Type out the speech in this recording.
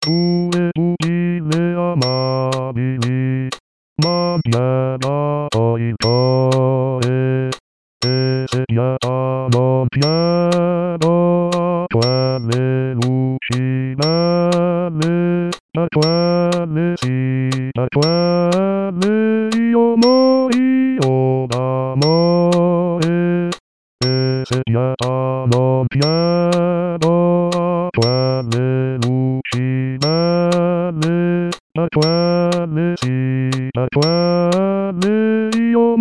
due cugine amabili, mantiena il cuore, e se piano piano a quelle luci belle, a quelle sì, a quelle io morio d'amore, e se piano piano a quelle luci belle, a quelle sì, a quelle io